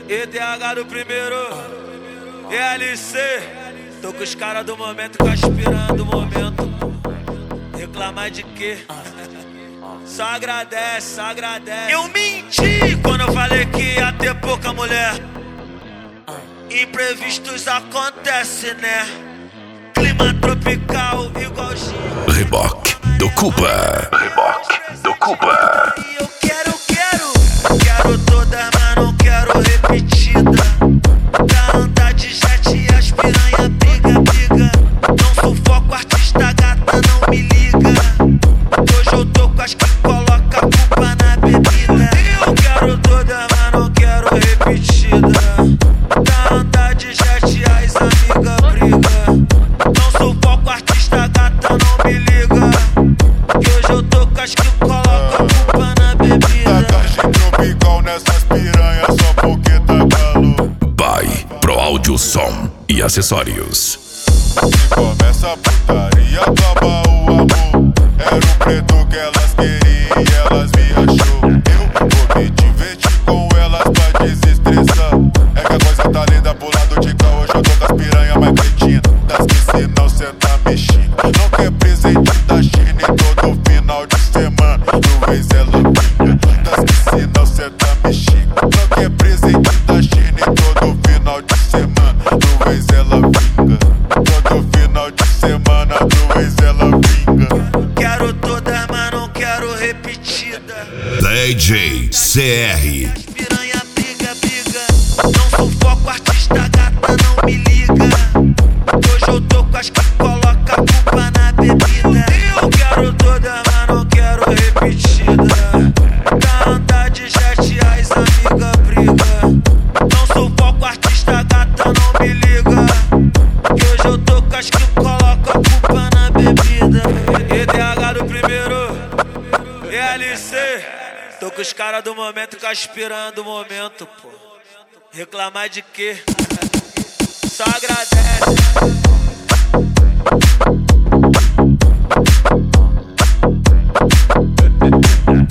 EDH do primeiro, ELC. Tô com os caras do momento, aspirando o momento. Reclamar de quê? Só agradece, só agradece. Eu menti quando eu falei que ia ter pouca mulher. Imprevistos acontecem, né? Clima tropical igualzinho Reboque do Cuba. Reboque do Cuba. Eu quero todas, mas não quero repetida. Pra andar de jet e as piranha briga. Não sufoco, artista gata, não me liga. Hoje eu tô com as que coloca a culpa na bebida. Eu quero todas, mas não quero repetida. Pra andar de jet e as amigas briga. Não sufoco, artista gata, não me liga. Que hoje eu tô com as que coloca a culpa na bebida. Tagagem tropical nessas piranhas só porque tá calor. By Pro Áudio Som e Acessórios. Se começa a putaria, acaba o amor. Era o preto que elas queriam e elas me achou. Eu vou me divertir com elas pra desestressar. É que a coisa tá linda pro lado de cá. Hoje eu tô com as piranha mais cretinas. Das que se não senta me xinga. Não quer presente da China em todo final de semana. No vez ela pinga. Das que se não senta me xinga. Não quer presente da China em todo final de semana. No vez ela pinga. Todo final de semana, do ex ela vinga. Quero todas, mas não quero repetida. DJ CR. Piranha briga. Não sufoco, artista gata, não me liga. Hoje eu tô com as que coloca a culpa na bebida. Eu quero todas, mas não quero repetida. Pra andar de jet, as amigas briga. Não sufoco, artista gata, não me liga. Que hoje eu tô com as que coloca a culpa na bebida. EDH do primeiro, ELC. Tô com os caras do momento, aspirando o momento, pô. Reclamar de quê? Só agradece.